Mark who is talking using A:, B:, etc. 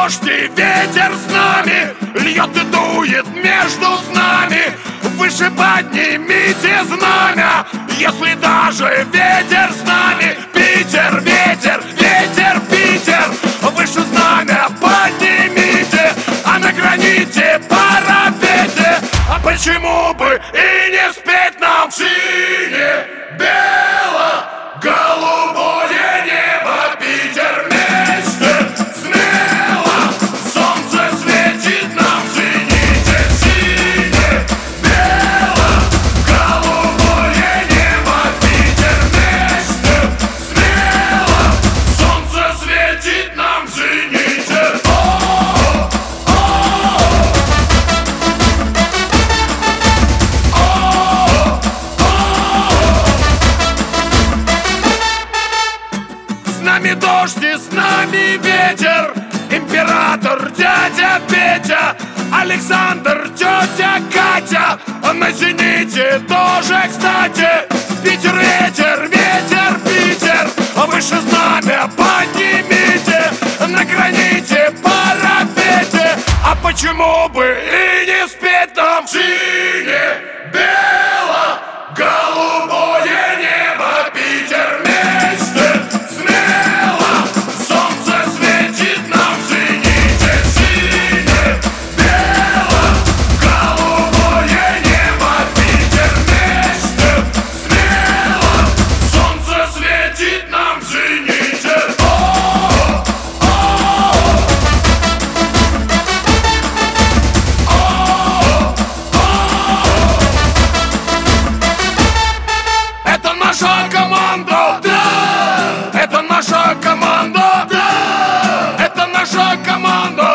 A: дождь и ветер с нами, льет и дует между нами. Выше поднимите знамя, если даже ветер с нами. Питер, ветер, ветер, Питер, выше знамя поднимите, а на граните парапете. А почему бы и не спеть нам синее, бело, голубое небо, Питер вместе смело, солнце светит нам в зените. Синее, бело, голубое небо, Питер вместе смело, солнце светит нам в зените. С нами дождь и с нами ветер, император дядя Петя, Александр, тетя Катя, а на зените тоже, кстати. Питер, ветер, ветер, Питер, выше знамя поднимите, на граните парапете. А почему бы и не спеть нам синее, бело, голубое небо, Питер вместе смело, солнце светит нам в зените. Синее, бело, голубое небо, Питер вместе смело, солнце светит нам в зените. Это наша команда, да! Это наша команда, да! Это наша команда.